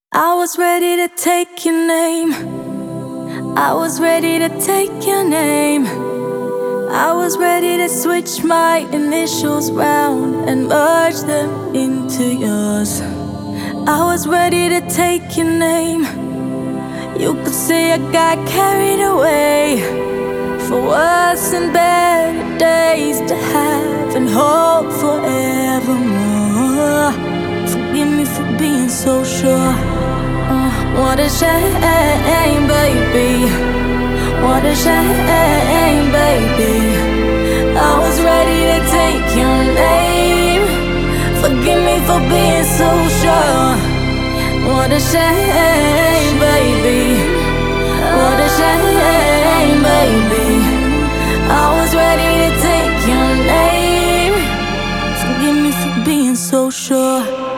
I was ready to take your name. I was ready to take your name. I was ready to switch my initials round and merge them into yours. I was ready to take your name. You could say I got carried away. For worse and better days to have and hope forevermore. Forgive me for being so sure. What a shame, baby. What a shame, baby. I was ready to take your name. Forgive me for being so sure. What a shame, baby. What a shame, baby. I was ready to take your name. Forgive me for being so sure.